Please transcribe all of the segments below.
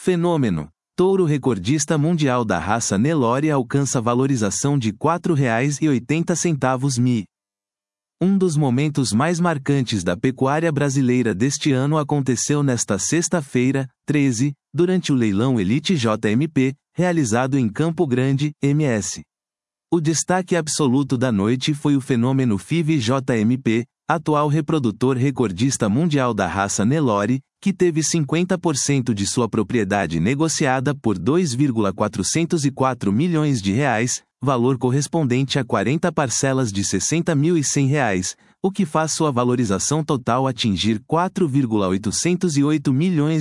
Fenômeno. Touro recordista mundial da raça Nelore alcança valorização de R$ 4,80 mi. Um dos momentos mais marcantes da pecuária brasileira deste ano aconteceu nesta sexta-feira, 13, durante o leilão Elite JMP, realizado em Campo Grande, MS. O destaque absoluto da noite foi o fenômeno FIV JMP, atual reprodutor recordista mundial da raça Nelore, que teve 50% de sua propriedade negociada por R$ 2,404 milhões, valor correspondente a 40 parcelas de R$ 60.100, o que faz sua valorização total atingir R$ 4,808 milhões.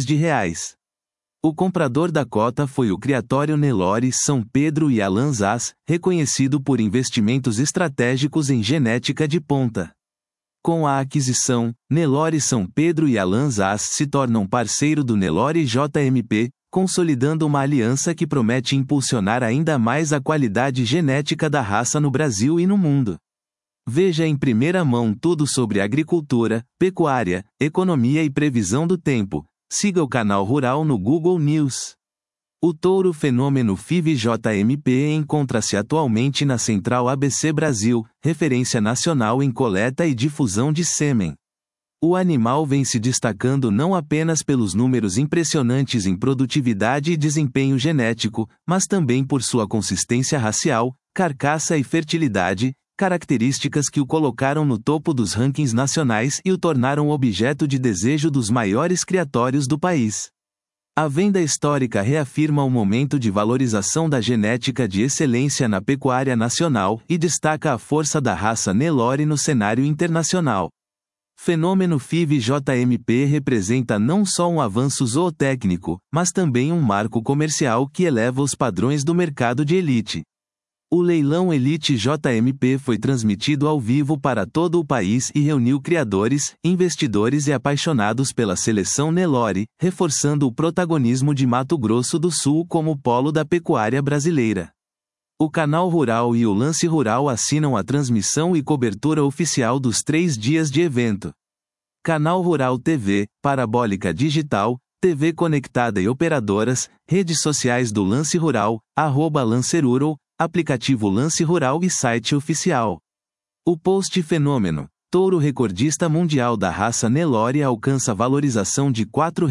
O comprador da cota foi o Criatório Nelore São Pedro e Alan Zaz, reconhecido por investimentos estratégicos em genética de ponta. Com a aquisição, Nelore São Pedro e Alan Zaz se tornam parceiro do Nelore JMP, consolidando uma aliança que promete impulsionar ainda mais a qualidade genética da raça no Brasil e no mundo. Veja em primeira mão tudo sobre agricultura, pecuária, economia e previsão do tempo. Siga o canal Rural no Google News. O touro fenômeno FIV JMP encontra-se atualmente na Central ABC Brasil, referência nacional em coleta e difusão de sêmen. O animal vem se destacando não apenas pelos números impressionantes em produtividade e desempenho genético, mas também por sua consistência racial, carcaça e fertilidade, características que o colocaram no topo dos rankings nacionais e o tornaram objeto de desejo dos maiores criatórios do país. A venda histórica reafirma o momento de valorização da genética de excelência na pecuária nacional e destaca a força da raça Nelore no cenário internacional. Fenômeno FIV JMP representa não só um avanço zootécnico, mas também um marco comercial que eleva os padrões do mercado de elite. O leilão Elite JMP foi transmitido ao vivo para todo o país e reuniu criadores, investidores e apaixonados pela seleção Nelore, reforçando o protagonismo de Mato Grosso do Sul como polo da pecuária brasileira. O Canal Rural e o Lance Rural assinam a transmissão e cobertura oficial dos 3 dias de evento. Canal Rural TV, Parabólica Digital, TV conectada e operadoras, redes sociais do Lance Rural, @LanceRural, aplicativo Lance Rural e site oficial. O post fenômeno. Touro recordista mundial da raça Nelore alcança valorização de R$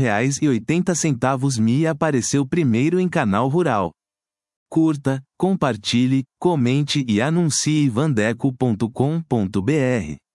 4,80 mi e apareceu primeiro em Canal Rural. Curta, compartilhe, comente e anuncie vandeco.com.br.